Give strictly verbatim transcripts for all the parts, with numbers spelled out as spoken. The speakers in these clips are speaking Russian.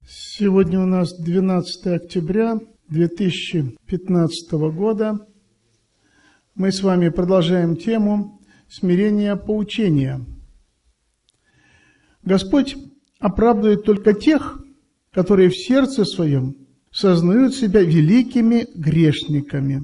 Сегодня у нас двенадцатое октября две тысячи пятнадцатого года. Мы с вами продолжаем тему смирения поучения. Господь оправдывает только тех, которые в сердце своем сознают себя великими грешниками.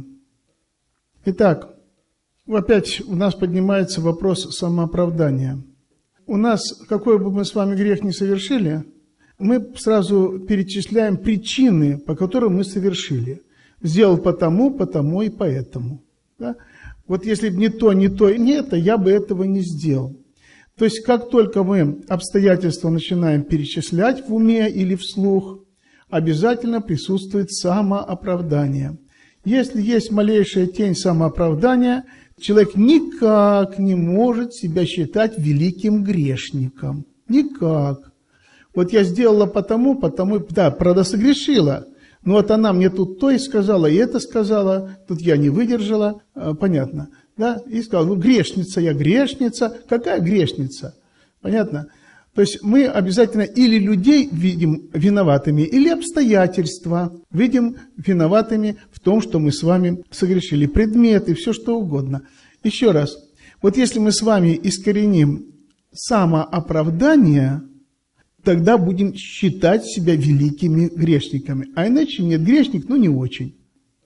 Итак, опять у нас поднимается вопрос самооправдания. У нас, какой бы мы с вами грех ни совершили, мы сразу перечисляем причины, по которым мы совершили. Сделал потому, потому и поэтому. Да? Вот если бы не то, не то, не это, я бы этого не сделал. То есть, как только мы обстоятельства начинаем перечислять в уме или вслух, обязательно присутствует самооправдание. Если есть малейшая тень самооправдания, человек никак не может себя считать великим грешником. Никак. Вот я сделала потому, потому, да, правда, согрешила. Но вот она мне тут то и сказала, и это сказала, тут я не выдержала, понятно. Да? И сказала, ну, грешница я, грешница. Какая грешница? Понятно? То есть мы обязательно или людей видим виноватыми, или обстоятельства видим виноватыми в том, что мы с вами согрешили. Предметы, все что угодно. Еще раз. Вот если мы с вами искореним самооправдание, тогда будем считать себя великими грешниками. А иначе нет, грешник, ну не очень.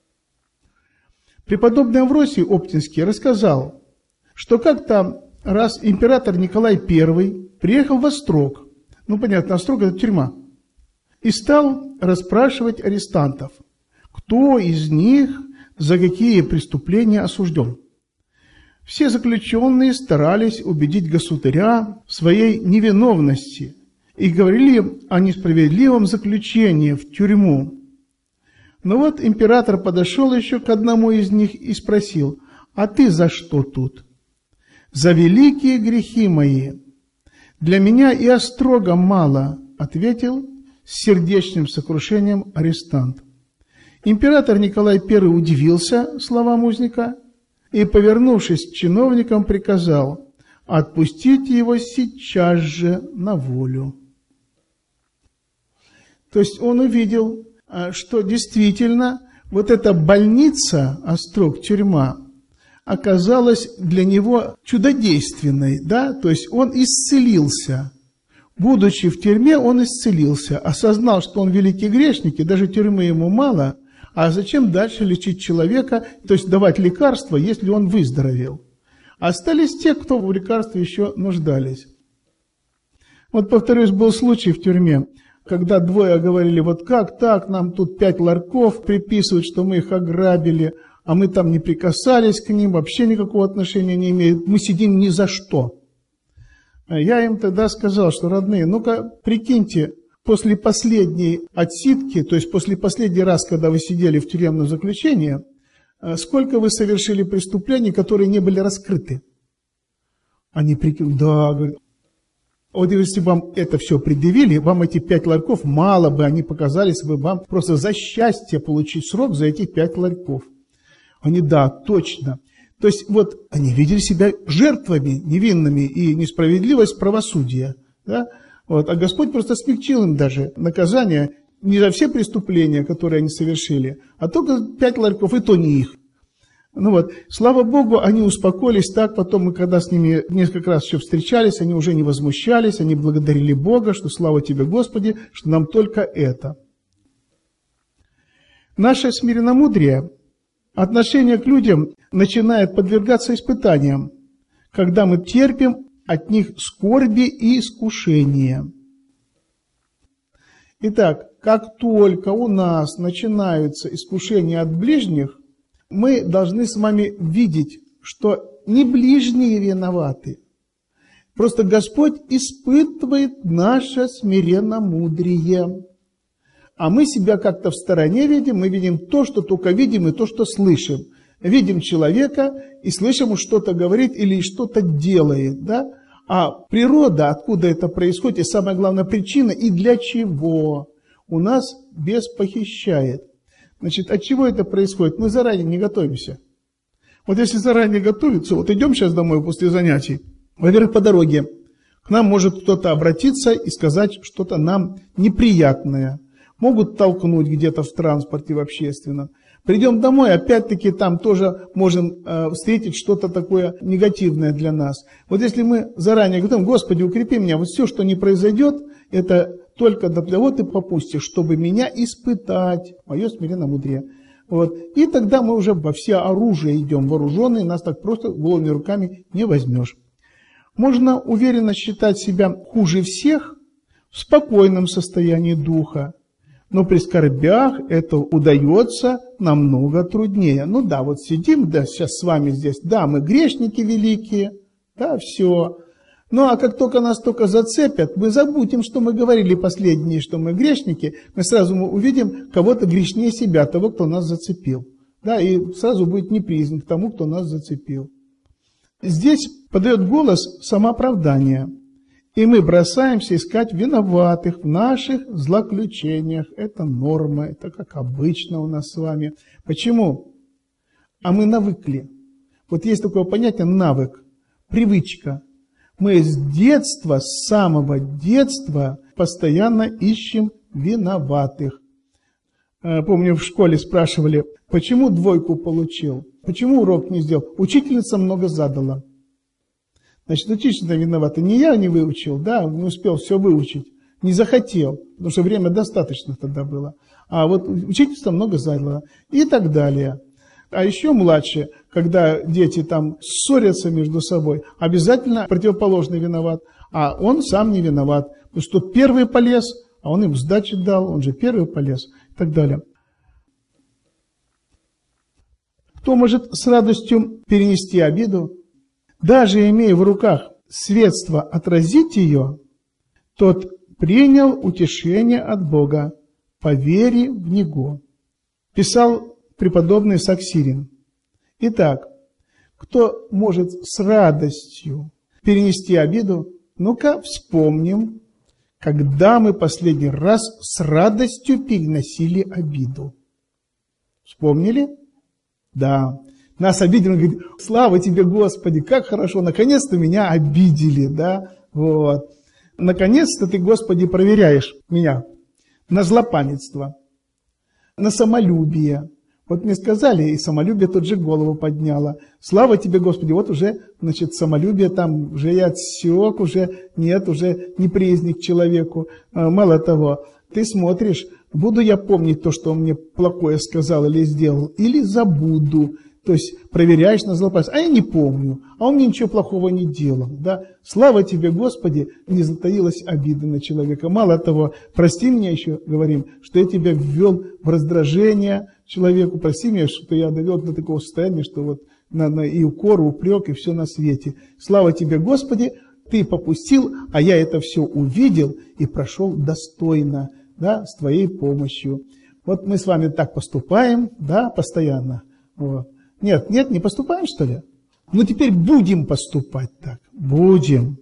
Преподобный Амвросий Оптинский рассказал, что как-то раз император Николай Первый приехал в Острог, ну понятно, Острог это тюрьма, и стал расспрашивать арестантов, кто из них за какие преступления осужден. Все заключенные старались убедить государя в своей невиновности и говорили о несправедливом заключении в тюрьму. Но вот император подошел еще к одному из них и спросил, «А ты за что тут?» «За великие грехи мои. Для меня и острога мало», — ответил с сердечным сокрушением арестант. Император Николай Первый удивился словам узника и, повернувшись к чиновникам, приказал отпустить его сейчас же на волю. То есть он увидел, что действительно вот эта больница, Острог, тюрьма, оказалась для него чудодейственной, да, то есть он исцелился. Будучи в тюрьме, он исцелился, осознал, что он великий грешник, и даже тюрьмы ему мало, а зачем дальше лечить человека, то есть давать лекарства, если он выздоровел. Остались те, кто в лекарстве еще нуждались. Вот, повторюсь, был случай в тюрьме, когда двое говорили, вот как так, нам тут пять ларьков приписывают, что мы их ограбили, а мы там не прикасались к ним, вообще никакого отношения не имеют, мы сидим ни за что. Я им тогда сказал, что, родные, ну-ка прикиньте, после последней отсидки, то есть после последний раз, когда вы сидели в тюремном заключении, сколько вы совершили преступлений, которые не были раскрыты? Они прикинули, да, говорят. Вот если вам это все предъявили, вам эти пять ларьков, мало бы они показались бы вам просто за счастье получить срок за этих пять ларьков. Они, да, точно. То есть вот они видели себя жертвами невинными и несправедливость правосудия. Да? Вот, а Господь просто смягчил им даже наказание не за все преступления, которые они совершили, а только пять ларьков, и то не их. Ну вот, слава Богу, они успокоились так, потом мы, когда с ними несколько раз еще встречались, они уже не возмущались, они благодарили Бога, что слава Тебе, Господи, что нам только это. Наше смиренномудрие, отношение к людям начинает подвергаться испытаниям, когда мы терпим от них скорби и искушения. Итак, как только у нас начинаются искушения от ближних, мы должны с вами видеть, что не ближние виноваты. Просто Господь испытывает наше смиренномудрие. А мы себя как-то в стороне видим, мы видим то, что только видим, и то, что слышим. Видим человека и слышим, он что-то говорит или что-то делает. Да? А природа, откуда это происходит, и самая главная причина, и для чего, у нас беспохищает. Значит, от чего это происходит? Мы заранее не готовимся. Вот если заранее готовиться, вот идем сейчас домой после занятий, во-первых, по дороге, К нам может кто-то обратиться и сказать что-то нам неприятное. Могут толкнуть где-то в транспорте, в общественном. Придем домой, опять-таки там тоже можем э, встретить что-то такое негативное для нас. Вот если мы заранее говорим: Господи, укрепи меня, вот все, что не произойдет, это только для того ты попустишь, чтобы меня испытать, мое смиренномудрие. Вот. И тогда мы уже во все оружие идем вооруженные, нас так просто голыми руками не возьмешь. Можно уверенно считать себя хуже всех в спокойном состоянии духа, но при скорбях это удается намного труднее. Ну да, вот сидим, да, сейчас с вами здесь, да, мы грешники великие, да, все. Ну а как только нас только зацепят, мы забудем, что мы говорили последние, что мы грешники, мы сразу увидим кого-то грешнее себя, того, кто нас зацепил. Да, и сразу будет неприязнь к тому, кто нас зацепил. Здесь подает голос самооправдание, и мы бросаемся искать виноватых в наших злоключениях. Это норма, это как обычно у нас с вами. Почему? А мы навыкли. Вот есть такое понятие навык, привычка. Мы с детства, с самого детства постоянно ищем виноватых. Помню, в школе спрашивали, почему двойку получил, почему урок не сделал. Учительница много задала. Значит, учительница виновата. Не я не выучил, да, не успел все выучить, не захотел, потому что время достаточно тогда было. А вот учительница много задала и так далее. А еще младше, когда дети там ссорятся между собой, обязательно противоположный виноват, а он сам не виноват. Потому что тот первый полез, а он им сдачи дал, он же первый полез и так далее. Кто может с радостью перенести обиду? Даже имея в руках средства отразить ее, тот принял утешение от Бога по вере в Него. Писал преподобный Саксирин. Итак, кто может с радостью перенести обиду? Ну-ка вспомним, когда мы последний раз с радостью переносили обиду. Вспомнили? Да. Нас обидели, он говорит: слава тебе, Господи, как хорошо, наконец-то меня обидели, да, вот. Наконец-то ты, Господи, проверяешь меня на злопамятство, на самолюбие. Вот мне сказали, и самолюбие тут же голову подняло. Слава тебе, Господи, вот уже, значит, самолюбие там уже я отсек, уже нет, уже неприязнь к человеку. Мало того, ты смотришь, буду я помнить то, что он мне плохое сказал или сделал, или забуду. То есть проверяешь на злопамятство. А я не помню, а он мне ничего плохого не делал. Да? Слава тебе, Господи, не затаилась обида на человека. Мало того, прости меня еще, говорим, что я тебя ввел в раздражение человеку. Прости меня, что я довел до такого состояния, что вот на, на, и укор, упрек, и все на свете. Слава тебе, Господи, ты попустил, а я это все увидел и прошел достойно, да, с твоей помощью. Вот мы с вами так поступаем, да, постоянно. Вот. Нет, нет, не поступаем, что ли? Ну, теперь будем поступать так. Будем.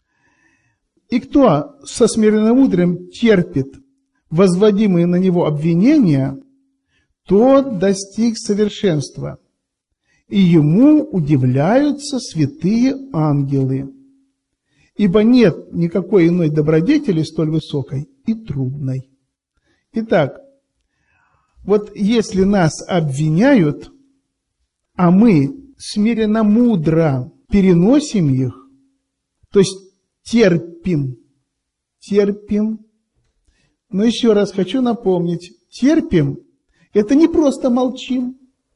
И кто со смиренномудрием терпит возводимые на него обвинения, тот достиг совершенства. И ему удивляются святые ангелы. Ибо нет никакой иной добродетели столь высокой и трудной. Итак, вот если нас обвиняют, а мы смиренно мудро переносим их, то есть терпим, терпим. Но еще раз хочу напомнить, терпим – это не просто молчим.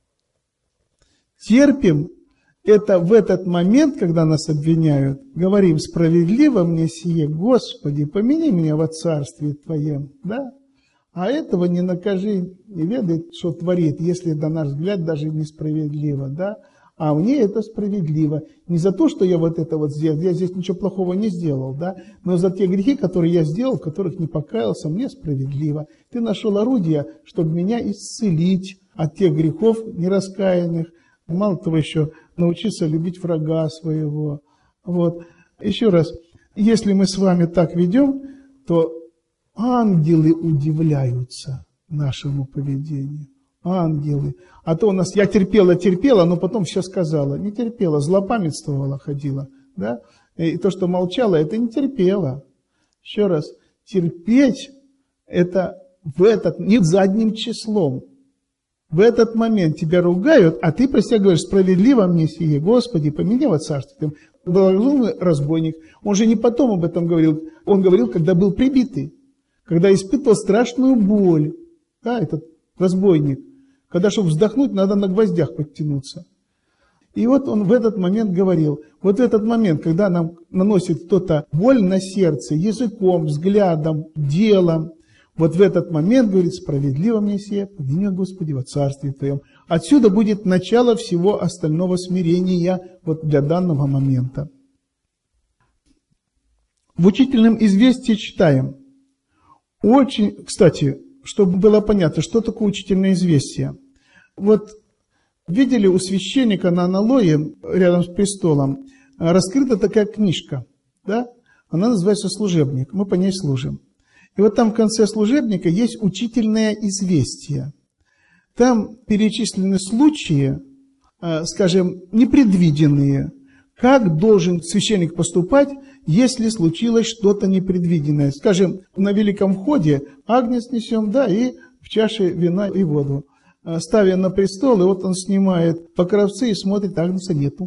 Терпим – это в этот момент, когда нас обвиняют, говорим: справедливо мне сие, Господи, помяни меня во царстве Твоем, да? А этого не накажи, не ведает, что творит, если, на наш взгляд, даже несправедливо, да? А мне это справедливо. Не за то, что я вот это вот сделал, я здесь ничего плохого не сделал, да? Но за те грехи, которые я сделал, в которых не покаялся, мне справедливо. Ты нашел орудие, чтобы меня исцелить от тех грехов нераскаянных. Мало того, еще научиться любить врага своего. Вот. Еще раз, если мы с вами так ведем, то ангелы удивляются нашему поведению. Ангелы. А то у нас я терпела, терпела, но потом все сказала. Не терпела, злопамятствовала, ходила. Да? И то, что молчала, это не терпела. Еще раз, терпеть это в этот, не задним числом. В этот момент тебя ругают, а ты про себя говоришь: справедливо мне сие, Господи, помяни во царстве Твоем. Благословенный разбойник. Он же не потом об этом говорил, он говорил, когда был прибитый, когда испытывал страшную боль. Да, этот разбойник. Когда, чтобы вздохнуть, надо на гвоздях подтянуться. И вот он в этот момент говорил, вот в этот момент, когда нам наносит кто-то боль на сердце, языком, взглядом, делом, вот в этот момент, говорит, справедливо мне сие, помяни, Господи, во царстве Твоем. Отсюда будет начало всего остального смирения вот для данного момента. В учительном известии читаем. Очень, кстати, чтобы было понятно, что такое учительное известие. Вот видели у священника на аналое рядом с престолом раскрыта такая книжка, да? Она называется «Служебник», мы по ней служим. И вот там в конце служебника есть учительное известие. Там перечислены случаи, скажем, непредвиденные, как должен священник поступать, если случилось что-то непредвиденное. Скажем, на Великом Входе агнец несем, да, и в чаше вина и воду. Ставя на престол, и вот он снимает покровцы и смотрит, агнца нету.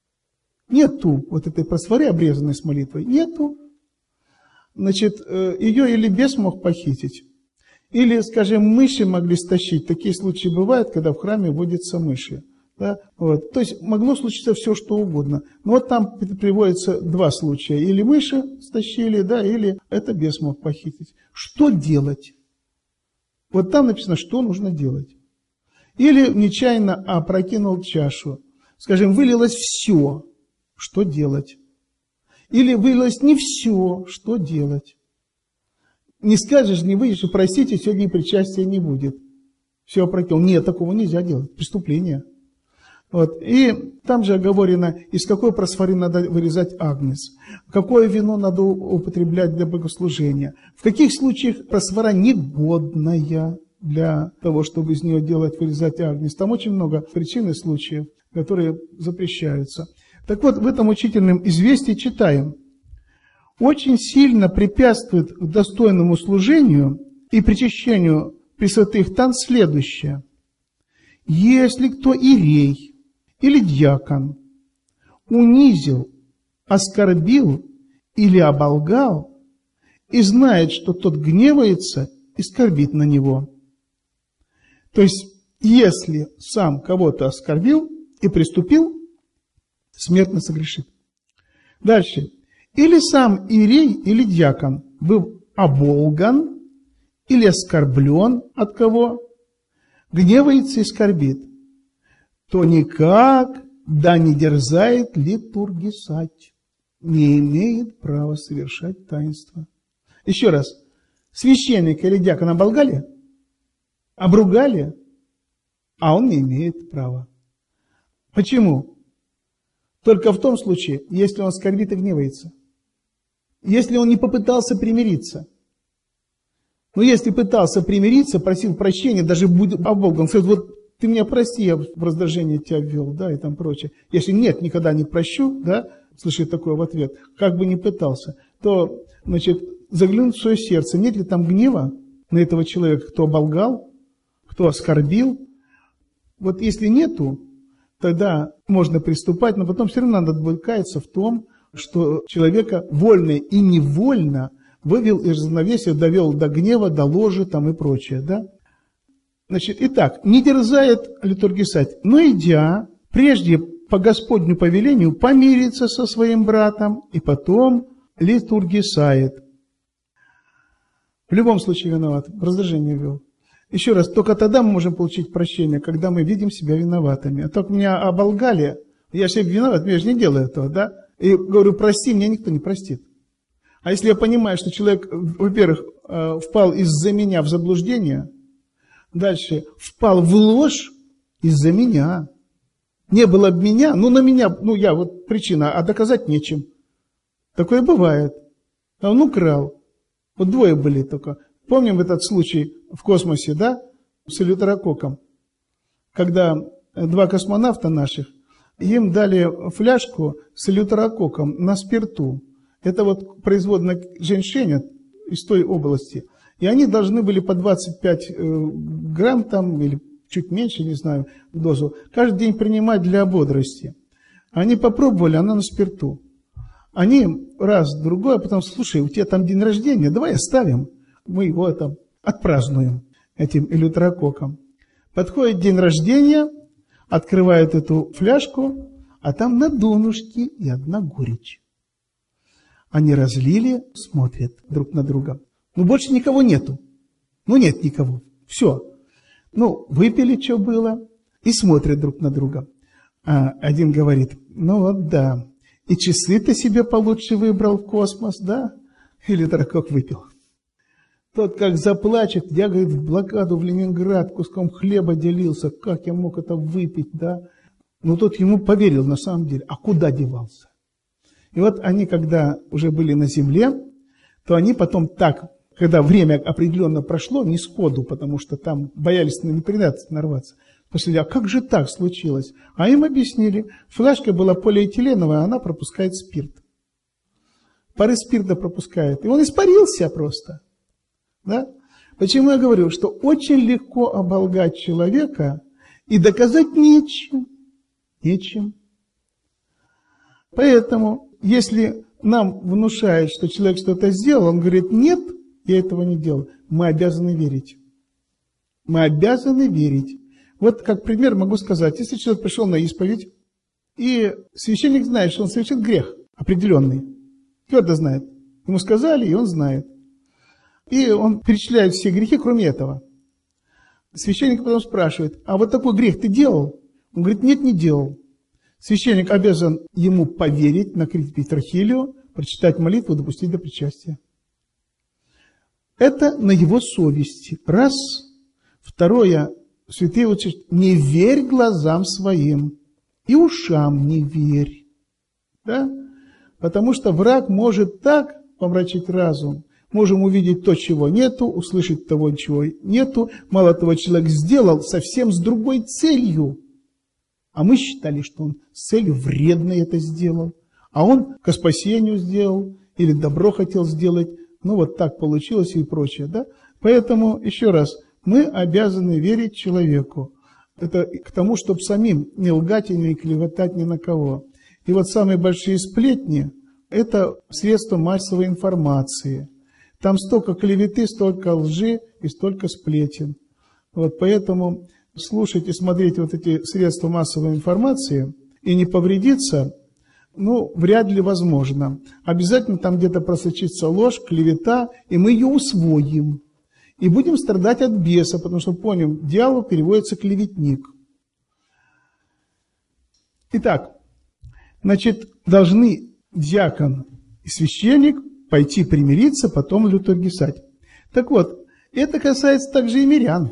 Нету вот этой просфоры, обрезанной с молитвой, нету. Значит, ее или бес мог похитить, или, скажем, мыши могли стащить. Такие случаи бывают, когда в храме водятся мыши. Да? Вот. То есть могло случиться все, что угодно. Но вот там приводится два случая. Или мыши стащили, да, или это бес мог похитить. Что делать? Вот там написано, что нужно делать. Или нечаянно опрокинул чашу. Скажем, вылилось все. Что делать? Или вылилось не все. Что делать? Не скажешь, не выйдешь, и простите, сегодня причастия не будет. Все опрокинул. Нет, такого нельзя делать. Преступление. Вот. И там же оговорено, из какой просфоры надо вырезать агнец, какое вино надо употреблять для богослужения, в каких случаях просфора негодная для того, чтобы из нее делать, вырезать агнец. Там очень много причин и случаев, которые запрещаются. Так вот, в этом учительном известии читаем. Очень сильно препятствует к достойному служению и причащению пресвятых тайн следующее. Если кто иерей или дьякон унизил, оскорбил или оболгал и знает, что тот гневается и скорбит на него. То есть, если сам кого-то оскорбил и приступил, смертно согрешит. Дальше. Или сам иерей или дьякон был оболган или оскорблен от кого, гневается и скорбит, то никак да не дерзает литургисать, не имеет права совершать таинство. Еще раз. Священника или дьякона оболгали, обругали, а он не имеет права. Почему? Только в том случае, если он скорбит и гневается. Если он не попытался примириться. Но если пытался примириться, просил прощения, даже будет оболган, он скажет, вот ты меня прости, я в раздражение тебя ввел, да, и там прочее. Если нет, никогда не прощу, да, слышит такое в ответ, как бы ни пытался, то, значит, заглянуть в свое сердце, нет ли там гнева на этого человека, кто оболгал, кто оскорбил. Вот если нету, тогда можно приступать, но потом все равно надо будет каяться в том, что человека вольно и невольно вывел из равновесия, довел до гнева, до ложи там и прочее, да? Значит, итак, не дерзает литургисать, но идя, прежде по Господню повелению помириться со своим братом и потом литургисает. В любом случае виноват, раздражение вел. Еще раз, только тогда мы можем получить прощение, когда мы видим себя виноватыми. А только меня оболгали, я же виноват, я же не делаю этого, да? И говорю, прости, меня никто не простит. А если я понимаю, что человек, во-первых, впал из-за меня в заблуждение, дальше впал в ложь из-за меня, не было бы меня, ну на меня, ну я вот причина, а доказать нечем. Такое бывает. А он украл. Вот двое были только. Помним этот случай в космосе, да, с элeuтерококком, когда два космонавта наших им дали фляжку с элeuтерококком на спирту. Это вот производная женьшеня из той области. И они должны были по двадцать пять грамм там, или чуть меньше, не знаю, дозу, каждый день принимать для бодрости. Они попробовали, она на спирту. Они раз, другой, а потом, слушай, у тебя там день рождения, давай оставим, мы его там отпразднуем этим элeuтерококком. Подходит день рождения, открывает эту фляжку, а там на донышке и одна горечь. Они разлили, смотрят друг на друга. Ну, больше никого нету. Ну, нет никого. Все. Ну, выпили, что было, и смотрят друг на друга. А один говорит, ну вот да, и часы ты себе получше выбрал в космос, да? Или элeuтерококк выпил. Тот как заплачет, я, говорит, в блокаду в Ленинград куском хлеба делился, как я мог это выпить, да? Ну, тот ему поверил на самом деле, а куда девался? И вот они, когда уже были на земле, то они потом так, когда время определенно прошло, не сходу, потому что там боялись на неприятность нарваться, спросили, а как же так случилось? А им объяснили, фляжка была полиэтиленовая, она пропускает спирт. Пары спирта пропускает. И он испарился просто. Да? Почему я говорю, что очень легко оболгать человека и доказать нечем. Нечем. Поэтому, если нам внушают, что человек что-то сделал, он говорит, нет, я этого не делал. Мы обязаны верить. Мы обязаны верить. Вот как пример могу сказать, если человек пришел на исповедь, и священник знает, что он совершит грех определенный, твердо знает. Ему сказали, и он знает. И он перечисляет все грехи, кроме этого. Священник потом спрашивает, а вот такой грех ты делал? Он говорит, нет, не делал. Священник обязан ему поверить, накрыть петрохилию, прочитать молитву, допустить до причастия. Это на его совести. Раз. Второе. Святые учат, не верь глазам своим и ушам не верь. Да? Потому что враг может так помрачить разум. Можем увидеть то, чего нету, услышать того, чего нету. Мало того, человек сделал совсем с другой целью. А мы считали, что он с целью вредной это сделал. А он ко спасению сделал или добро хотел сделать. Ну вот так получилось и прочее. Да? Поэтому, еще раз, мы обязаны верить человеку. Это к тому, чтобы самим не лгать и не клеветать ни на кого. И вот самые большие сплетни – это средства массовой информации. Там столько клеветы, столько лжи и столько сплетен. Вот поэтому слушать и смотреть вот эти средства массовой информации и не повредиться, ну, вряд ли возможно. Обязательно там где-то просочится ложь, клевета, и мы ее усвоим. И будем страдать от беса, потому что, помним, дьявол переводится клеветник. Итак, значит, должны диакон и священник пойти примириться, потом литургисать. Так вот, это касается также и мирян.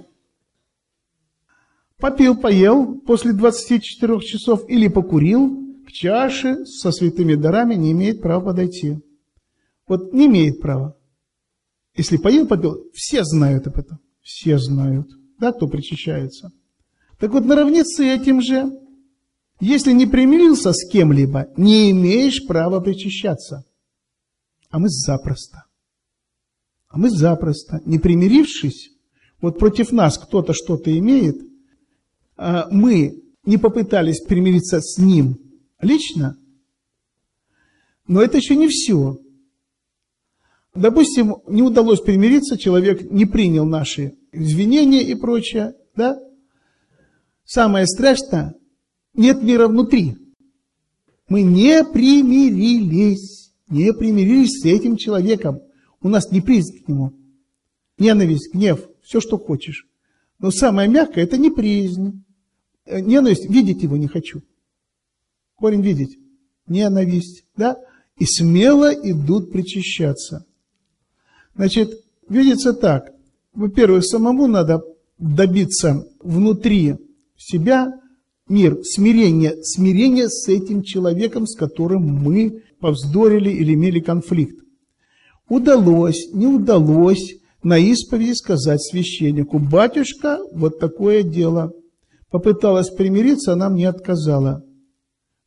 Попил, поел после двадцати четырёх часов или покурил, к чаше со святыми дарами не имеет права подойти. Вот не имеет права. Если поел, попил, все знают об этом. Все знают, да, кто причащается. Так вот, наравне с этим же, если не примирился с кем-либо, не имеешь права причащаться. А мы запросто. А мы запросто, не примирившись, вот против нас кто-то что-то имеет, мы не попытались примириться с ним лично, но это еще не все. Допустим, не удалось примириться, человек не принял наши извинения и прочее, да? Самое страшное, нет мира внутри. Мы не примирились, не примирились с этим человеком. У нас неприязнь к нему, ненависть, гнев, все, что хочешь. Но самое мягкое – это неприязнь. Ненависть, видеть его не хочу. Корень видеть. Ненависть, да? И смело идут причащаться. Значит, видится так. Во-первых, самому надо добиться внутри себя мир, смирение, смирение с этим человеком, с которым мы повздорили или имели конфликт. Удалось, не удалось на исповеди сказать священнику: батюшка, вот такое дело. Попыталась примириться, она мне отказала.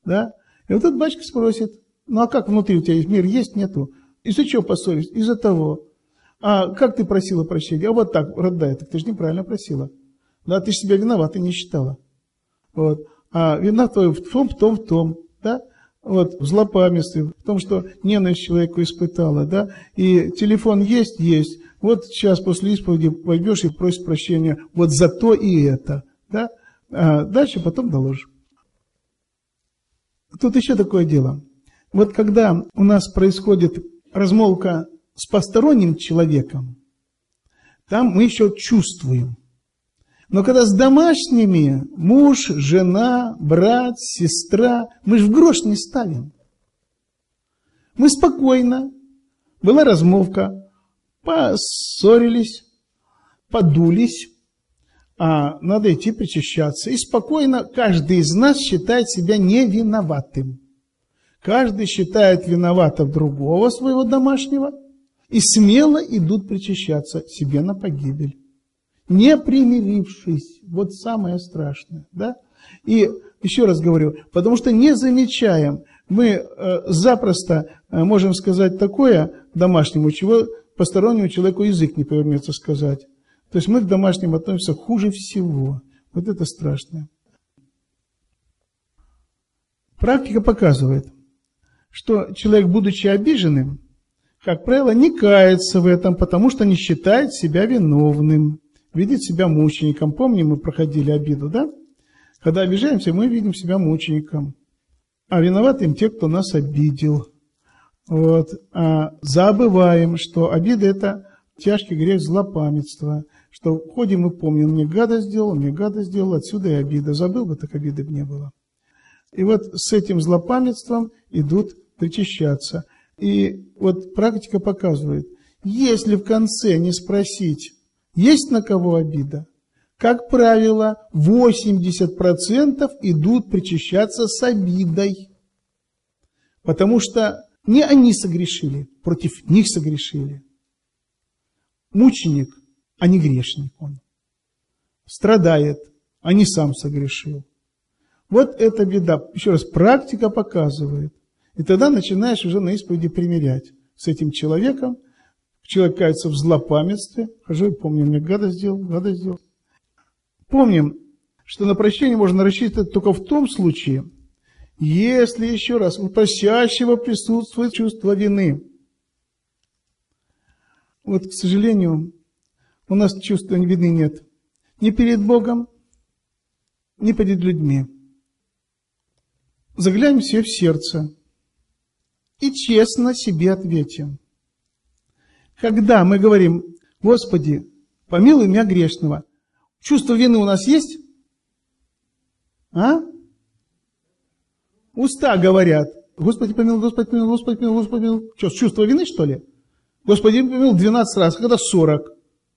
Да? И вот этот батюшка спросит, ну а как внутри у тебя мир есть, нету? Из-за чего поссорились? Из-за того. А как ты просила прощения? А вот так, родная, так ты же неправильно просила. Да, ты же себя виноватой не считала. Вот. А вина твоя в том, в том, в том. Да? Вот, в злопамятстве, в том, что ненависть человеку испытала. Да? И телефон есть, есть. Вот сейчас после исповеди пойдешь и просишь прощения вот за то и это. Да? А дальше потом доложишь. Тут еще такое дело. Вот когда у нас происходит размолвка с посторонним человеком, там мы еще чувствуем. Но когда с домашними, муж, жена, брат, сестра, мы же в грош не ставим. Мы спокойно, была размолвка, поссорились, подулись, а надо идти причащаться. И спокойно каждый из нас считает себя невиноватым. Каждый считает виноватым другого своего домашнего и смело идут причащаться себе на погибель. Не примирившись. Вот самое страшное. Да? И еще раз говорю, потому что не замечаем, мы э, запросто э, можем сказать такое домашнему, чего постороннему человеку язык не повернется сказать. То есть мы к домашним относимся хуже всего. Вот это страшно. Практика показывает, что человек, будучи обиженным, как правило, не кается в этом, потому что не считает себя виновным, видит себя мучеником. Помним, мы проходили обиду, да? Когда обижаемся, мы видим себя мучеником. А виноватым те, кто нас обидел. Вот. А забываем, что обида – это тяжкий грех злопамятства. Что ходим и помним, мне гадость сделал, мне гадость сделал, отсюда и обида. Забыл бы, так обиды бы не было. И вот с этим злопамятством идут причащаться. И вот практика показывает, если в конце не спросить, есть на кого обида, как правило, восемьдесят процентов идут причащаться с обидой. Потому что не они согрешили, против них согрешили. Мученик, а не грешник он. Страдает, а не сам согрешил. Вот эта беда. Еще раз, практика показывает. И тогда начинаешь уже на исповеди примирять с этим человеком. Человек кается в злопамятстве. Хожу и помню, мне гадость сделал, гадость сделал. Помним, что на прощение можно рассчитывать только в том случае, если, еще раз, у просящего присутствует чувство вины. Вот, к сожалению, у нас чувства вины нет. Ни перед Богом, ни перед людьми. Заглянем себе в сердце и честно себе ответим. Когда мы говорим, Господи, помилуй меня грешного, чувство вины у нас есть? А? Уста говорят, Господи, помилуй, Господи, помилуй, Господи, помилуй, Господи, помилуй. Что, чувство вины, что ли? Господи, помилуй двенадцать раз, а когда сорок?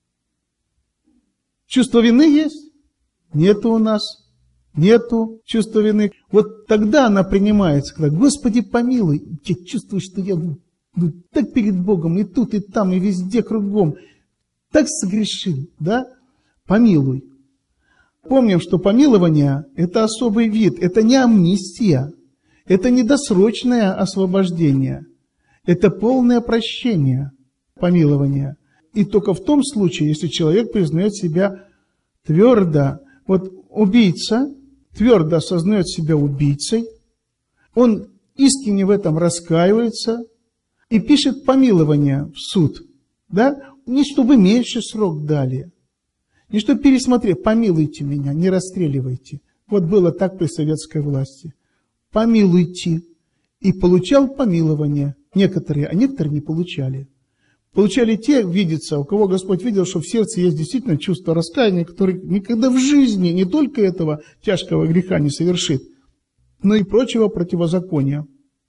Чувство вины есть? Нету у нас. Нету чувства вины. Вот тогда она принимается, когда, Господи, помилуй, я чувствую, что я ну, так перед Богом, и тут, и там, и везде, кругом, так согрешил, да? Помилуй. Помним, что помилование – это особый вид, это не амнистия, это не досрочное освобождение, это полное прощение, помилование. И только в том случае, если человек признает себя твердо, вот убийца твердо осознает себя убийцей, он искренне в этом раскаивается и пишет помилование в суд, да? Не чтобы меньше срок дали, не чтобы пересмотреть, помилуйте меня, не расстреливайте. Вот было так при советской власти. Помилуйте. И получал помилование некоторые, а некоторые не получали. Получали те, видится, у кого Господь видел, что в сердце есть действительно чувство раскаяния, который никогда в жизни не только этого тяжкого греха не совершит, но и прочего противозакония.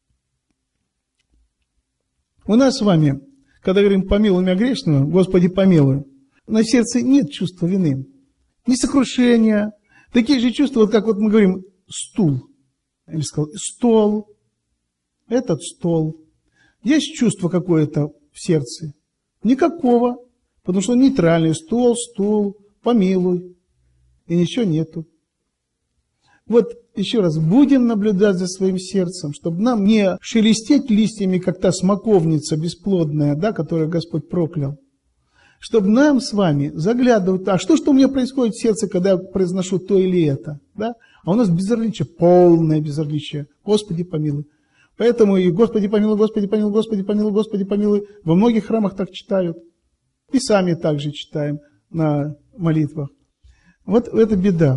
У нас с вами, когда говорим «помилуй меня грешного», «Господи, помилуй», на сердце нет чувства вины, ни сокрушения, такие же чувства, вот как вот мы говорим «стул», или сказал «стол», «этот стол». Есть чувство какое-то в сердце? Никакого, потому что нейтральный стол, стул, помилуй, и ничего нету. Вот еще раз, будем наблюдать за своим сердцем, чтобы нам не шелестеть листьями, как та смоковница бесплодная, да, которую Господь проклял. Чтобы нам с вами заглядывать, а что, что у меня происходит в сердце, когда я произношу то или это, да? А у нас безразличие, полное безразличие. Господи помилуй. Поэтому и Господи помилуй, Господи помилуй, Господи помилуй, Господи помилуй. Во многих храмах так читают. И сами также читаем на молитвах. Вот это беда.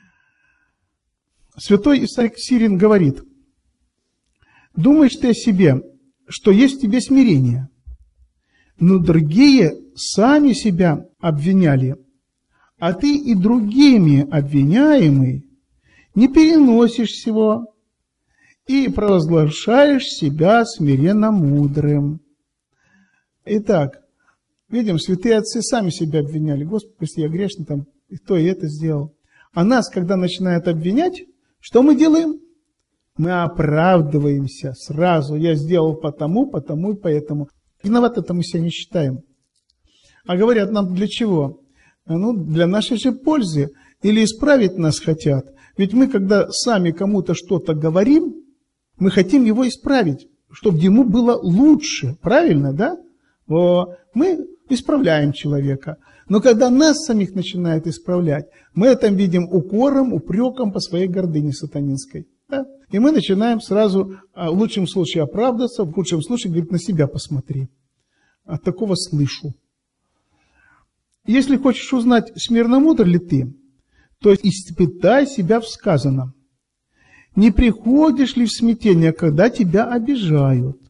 Святой Исаак Сирин говорит: думаешь ты о себе, что есть в тебе смирение, но другие сами себя обвиняли, а ты и другими обвиняемый не переносишь всего и провозглашаешь себя смиренно мудрым. Итак, видим, святые отцы сами себя обвиняли. Господи, прости, я грешный, там, и то, и это сделал. А нас, когда начинают обвинять, что мы делаем? Мы оправдываемся сразу. Я сделал потому, потому и поэтому. Виноваты-то мы себя не считаем. А говорят нам для чего? Ну, для нашей же пользы. Или исправить нас хотят. Ведь мы, когда сами кому-то что-то говорим, мы хотим его исправить, чтобы ему было лучше. Правильно, да? Мы исправляем человека. Но когда нас самих начинают исправлять, мы это видим укором, упреком по своей гордыне сатанинской. Да? И мы начинаем сразу, в лучшем случае, оправдываться, в худшем случае, говорить, на себя посмотри. От такого слышу. Если хочешь узнать, смиренно мудр ли ты, то испытай себя в сказанном. Не приходишь ли в смятение, когда тебя обижают?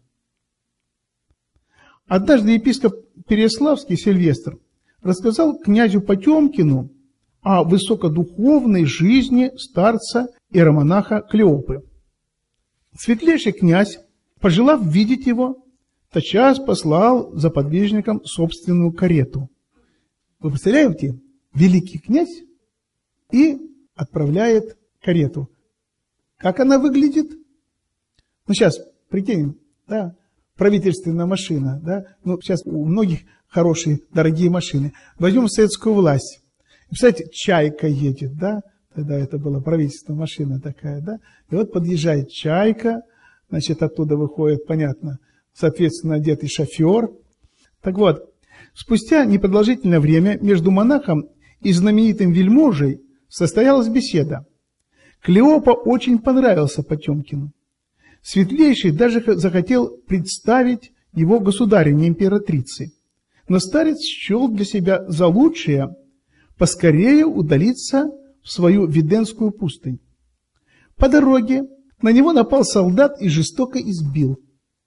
Однажды епископ Переяславский Сильвестр рассказал князю Потемкину о высокодуховной жизни старца иеромонаха Клеопы. Светлейший князь, пожелав видеть его, тотчас послал за подвижником собственную карету. Вы представляете, великий князь и отправляет карету. Как она выглядит? Ну, сейчас, прикинем, да, правительственная машина, да, ну, сейчас у многих хорошие, дорогие машины. Возьмем советскую власть. Представляете, чайка едет, да, тогда это была правительственная машина такая, да, и вот подъезжает чайка, значит, оттуда выходит, понятно, соответственно, одетый шофер. Так вот, спустя непродолжительное время между монахом и знаменитым вельможей состоялась беседа. Клеопа очень понравился Потемкину. Светлейший даже захотел представить его государине императрице. Но старец счел для себя за лучшее поскорее удалиться в свою Виденскую пустынь. По дороге на него напал солдат и жестоко избил.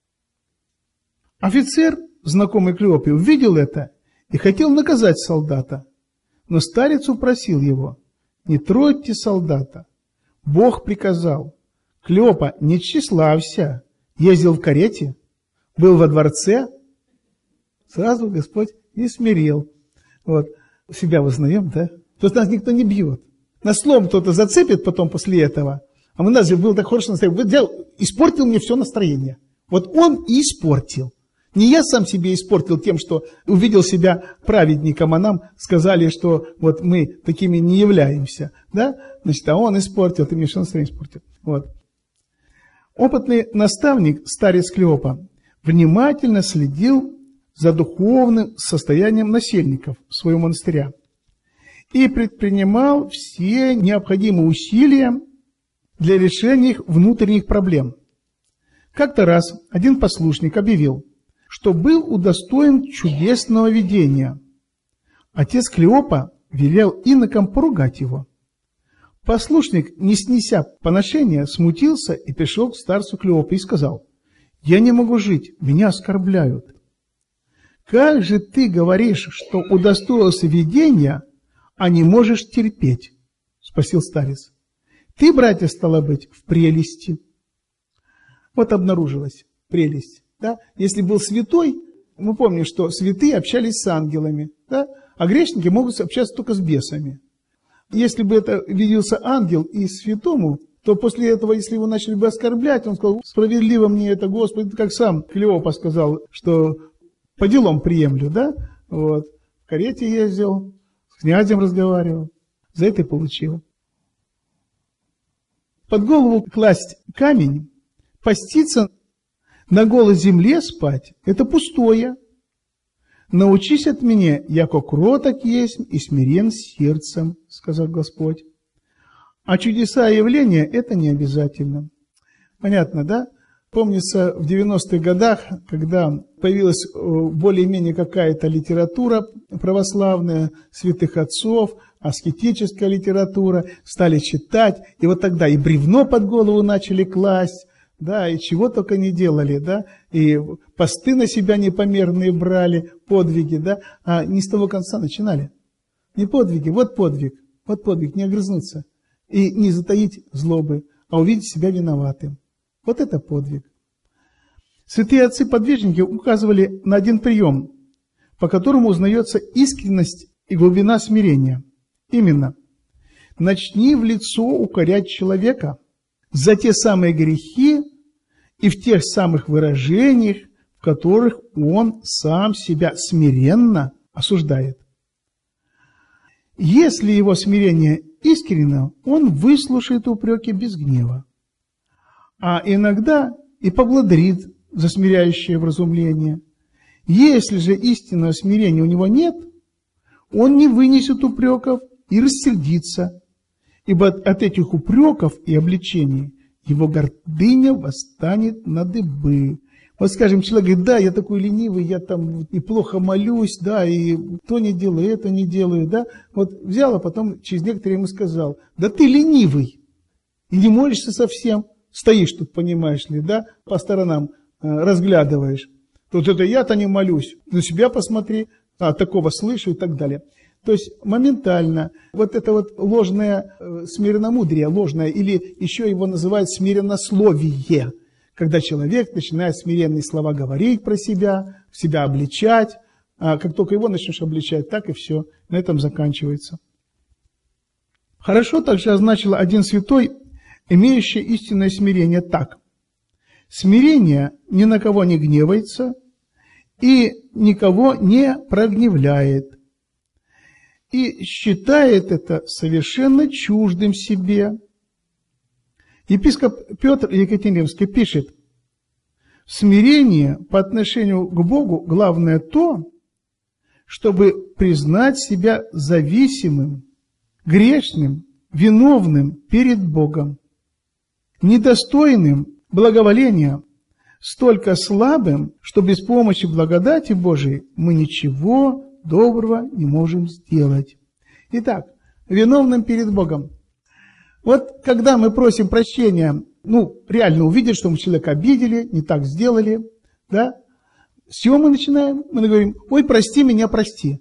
Офицер, знакомый Клеопе, увидел это и хотел наказать солдата. Но старец упросил его: не тройте солдата. Бог приказал. Клеопа, не тщеславься, ездил в карете, был во дворце. Сразу Господь и смирил. Вот. Себя вознаем, да? То есть нас никто не бьет. Нас словом кто-то зацепит потом после этого. А у нас же был так хорошее настроение. Испортил мне все настроение. Вот он и испортил. Не я сам себе испортил тем, что увидел себя праведником, а нам сказали, что вот мы такими не являемся. Да? Значит, а он испортил, ты мне все настроение испортил. Вот. Опытный наставник, старец Клеопа, внимательно следил за духовным состоянием насельников своего монастыря и предпринимал все необходимые усилия для решения их внутренних проблем. Как-то раз один послушник объявил, что был удостоен чудесного видения. Отец Клеопа велел инокам поругать его. Послушник, не снеся поношения, смутился и пришел к старцу Клеопе и сказал: «Я не могу жить, меня оскорбляют». «Как же ты говоришь, что удостоился видения, а не можешь терпеть?» – спросил старец. «Ты, братья, стало быть, в прелести». Вот обнаружилась прелесть. Да? Если был святой, мы помним, что святые общались с ангелами, да? А грешники могут общаться только с бесами. Если бы это виделся ангел и святому, то после этого, если его начали бы оскорблять, он сказал: «Справедливо мне это, Господи», как сам Клеопа сказал, что по делам приемлю, да? Вот. В карете ездил, с князем разговаривал, за это и получил. под голову класть камень, поститься, на голой земле спать – это пустое. Научись от меня, яко кроток есть и смирен сердцем, сказал Господь. А чудеса и явления – это не обязательно. Понятно, да? Помнится, в девяностых годах, когда появилась более-менее какая-то литература православная, святых отцов, аскетическая литература, стали читать, и вот тогда и бревно под голову начали класть, да, и чего только не делали, да, и посты на себя непомерные брали, подвиги, да, а не с того конца начинали. Не подвиги, вот подвиг, вот подвиг, не огрызнуться и не затаить злобы, а увидеть себя виноватым. Вот это подвиг. Святые отцы-подвижники указывали на один прием, по которому узнается искренность и глубина смирения. Именно: начни в лицо укорять человека за те самые грехи и в тех самых выражениях, в которых он сам себя смиренно осуждает. Если его смирение искренно, он выслушает упреки без гнева, а иногда и поблагодарит за смиряющее вразумление. Если же истинного смирения у него нет, он не вынесет упреков и рассердится, ибо от этих упреков и обличений его гордыня восстанет на дыбы. Вот, скажем, человек говорит: да, я такой ленивый, я там и плохо молюсь, да, и то не делаю, это не делаю, да. Вот взял, а потом через некоторое время сказал: да ты ленивый, и не молишься совсем, стоишь тут, понимаешь ли, да, по сторонам э, разглядываешь. Тут это я-то не молюсь, на себя посмотри, а такого слышу и так далее. То есть моментально вот это вот ложное э, смиренномудрие, ложное, или еще его называют смиреннословие, когда человек начинает смиренные слова говорить про себя, себя обличать, а как только его начнешь обличать, так и все, на этом заканчивается. Хорошо также означил один святой, имеющий истинное смирение, так: смирение ни на кого не гневается и никого не прогневляет, и считает это совершенно чуждым себе. Епископ Петр Екатерининский пишет: в смирении по отношению к Богу главное то, чтобы признать себя зависимым, грешным, виновным перед Богом, недостойным благоволения, столько слабым, что без помощи благодати Божией мы ничего доброго не можем сделать. Итак, виновным перед Богом. Вот когда мы просим прощения, ну, реально увидеть, что мы человека обидели, не так сделали, да, с чего мы начинаем? Мы говорим: ой, прости меня, прости.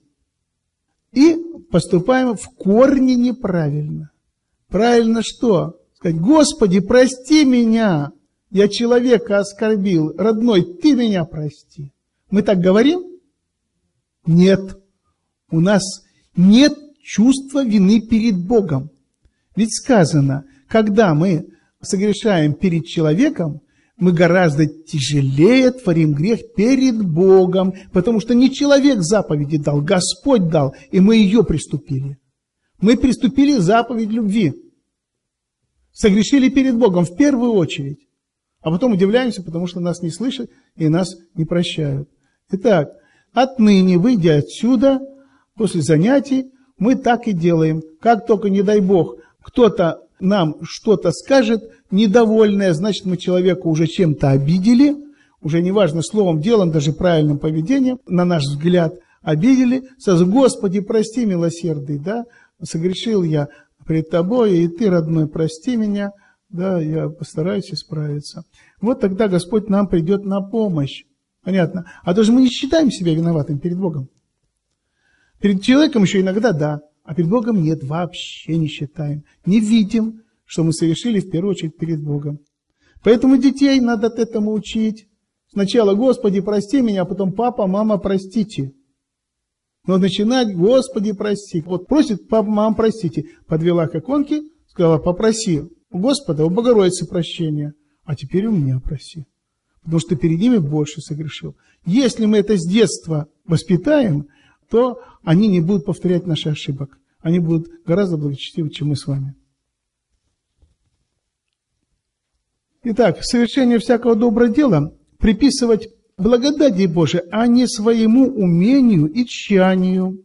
И поступаем в корне неправильно. Правильно что? Сказать: Господи, прости меня, я человека оскорбил, родной, ты меня прости. Мы так говорим? Нет. У нас нет чувства вины перед Богом. Ведь сказано, когда мы согрешаем перед человеком, мы гораздо тяжелее творим грех перед Богом, потому что не человек заповеди дал, Господь дал, и мы ее приступили. Мы приступили заповедь любви. Согрешили перед Богом в первую очередь, а потом удивляемся, потому что нас не слышат и нас не прощают. Итак, отныне, выйдя отсюда, после занятий, мы так и делаем. Как только, не дай Бог, кто-то нам что-то скажет недовольное, значит, мы человека уже чем-то обидели, уже неважно словом, делом, даже правильным поведением, на наш взгляд, обидели. Сразу: Господи, прости, милосердный, да, согрешил я пред Тобой, и Ты, родной, прости меня, да, я постараюсь исправиться. Вот тогда Господь нам придет на помощь. Понятно? А то же мы не считаем себя виноватым перед Богом. Перед человеком еще иногда да, а перед Богом нет, вообще не считаем. Не видим, что мы совершили в первую очередь перед Богом. Поэтому детей надо от этому учить. Сначала: Господи, прости меня, а потом: папа, мама, простите. Но начинать: Господи, прости. Вот просит: папа, мама, простите. Подвела к иконке, сказала: попроси у Господа, у Богородицы прощения, а теперь у меня проси. Потому что перед ними больше согрешил. Если мы это с детства воспитаем, то они не будут повторять наши ошибок. Они будут гораздо благочестивее, чем мы с вами. Итак, совершение всякого доброго дела приписывать благодати Божией, а не своему умению и тщанию.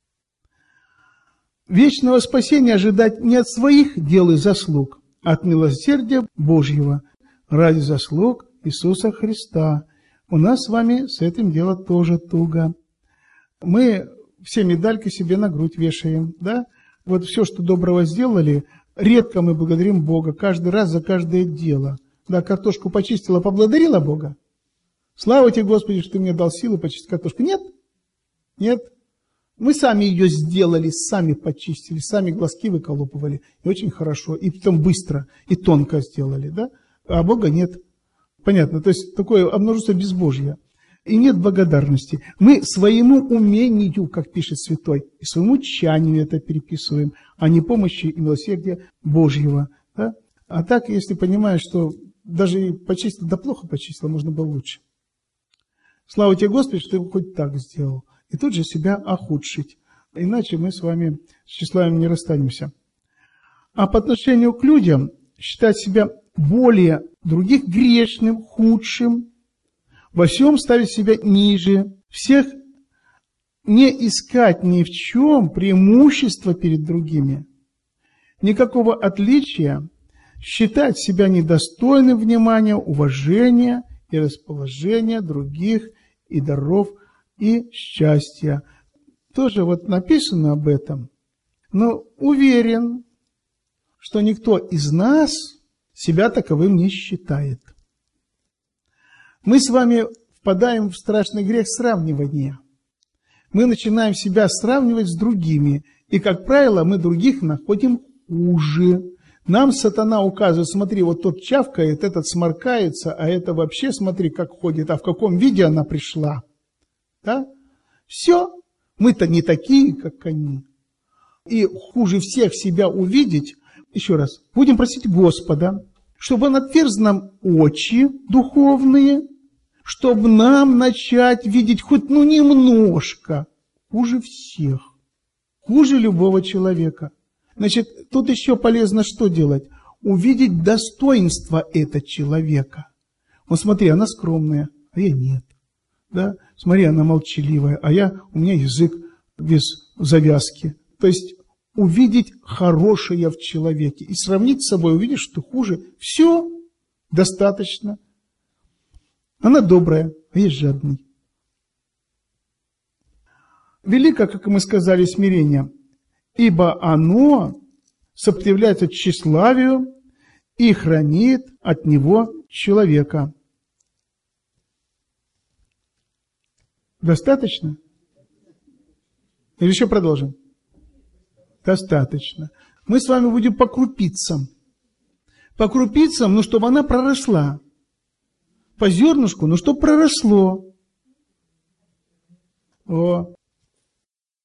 Вечного спасения ожидать не от своих дел и заслуг, а от милосердия Божьего ради заслуг Иисуса Христа. У нас с вами с этим дело тоже туго. Мы все медальки себе на грудь вешаем, да? Вот все, что доброго сделали, редко мы благодарим Бога, каждый раз за каждое дело. Да, картошку почистила, поблагодарила Бога? Слава тебе, Господи, что ты мне дал силу почистить картошку. Нет? Нет. Мы сами ее сделали, сами почистили, сами глазки выколупывали. И очень хорошо, и потом быстро, и тонко сделали, да? А Бога нет. Понятно, то есть такое обнаружится безбожье. И нет благодарности. Мы своему умению, как пишет святой, и своему тщанию это переписываем, а не помощи и милосердия Божьего. Да? А так, если понимаешь, что даже и почистил, да плохо почистил, можно было лучше. Слава тебе, Господи, что ты хоть так сделал. И тут же себя охудшить. Иначе мы с вами с тщеславием не расстанемся. А по отношению к людям считать себя более других грешным, худшим, во всем ставить себя ниже, всех не искать ни в чем преимущества перед другими, никакого отличия, считать себя недостойным внимания, уважения и расположения других и даров и счастья. Тоже вот написано об этом, но уверен, что никто из нас себя таковым не считает. Мы с вами впадаем в страшный грех сравнивания. Мы начинаем себя сравнивать с другими, и, как правило, мы других находим хуже. Нам сатана указывает: смотри, вот тот чавкает, этот сморкается, а это вообще, смотри, как ходит, а в каком виде она пришла. Да? Все, мы-то не такие, как они. И хуже всех себя увидеть, еще раз, будем просить Господа, чтобы Он отверз нам очи духовные, чтобы нам начать видеть хоть ну немножко хуже всех, хуже любого человека. Значит, тут еще полезно что делать? Увидеть достоинство этого человека. Вот смотри, она скромная, а я нет. Да? Смотри, она молчаливая, а я, у меня язык без завязки. То есть увидеть хорошее в человеке и сравнить с собой, увидеть, что хуже. Все, достаточно. Она добрая, а я жадный. Велико, как мы сказали, смирение, ибо оно сопротивляется тщеславию и хранит от него человека. Достаточно? Или еще продолжим? Достаточно. Мы с вами будем по крупицам. По крупицам, ну, чтобы она проросла. По зернышку, ну, чтобы проросло. О.